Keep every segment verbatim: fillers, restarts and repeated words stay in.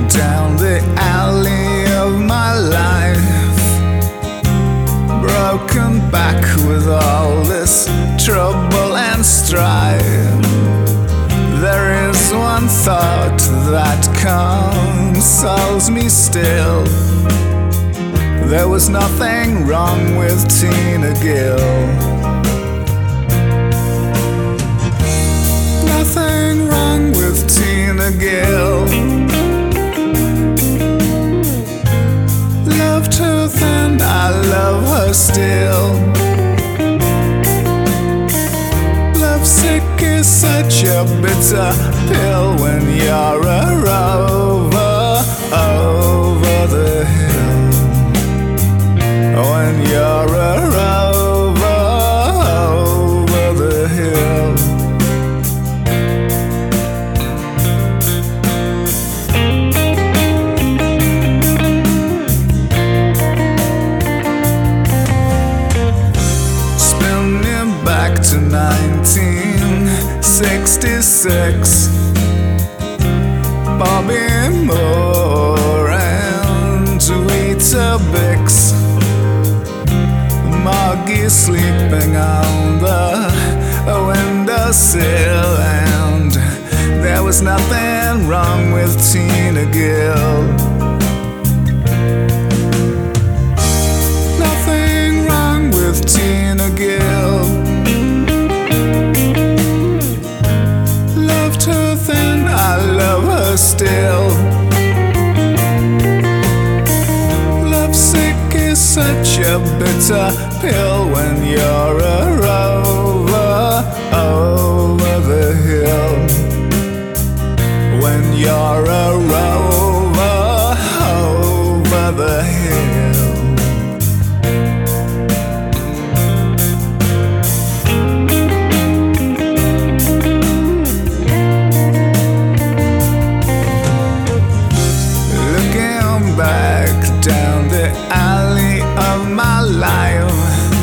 down the alley of my life, broken back with all this trouble and strife. There is one thought that consoles me still. There was nothing wrong with Tina Gill. Nothing wrong with Tina Gill. Loved her then, I love her still. Lovesick is such a bitter pill when you're a rover over the hill. When you're a rover over the hill. Spinning back to nineteen sixty-six, Bobby Moore and Weetabix, Moggy sleeping on the windowsill, and there was nothing wrong with Tina Gill. Nothing wrong with Tina Gill. Loved her then, I love her still. Lovesick is such a bitter pill when you're a rover over the hill. When you're a rover over the hill. Looking back down the alley of my life,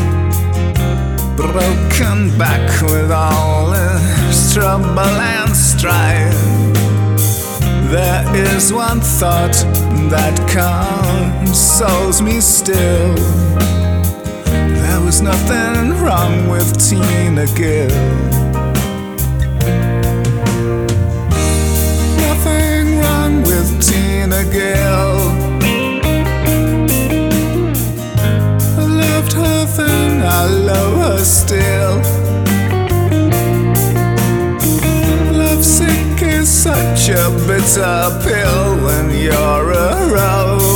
broken back with all this trouble and strife. There is one thought that consoles me still. There was nothing wrong with Tina Gill. Nothing wrong with Tina Gill. I loved her then, I love her still. Lovesick is such a bitter pill when you're a rover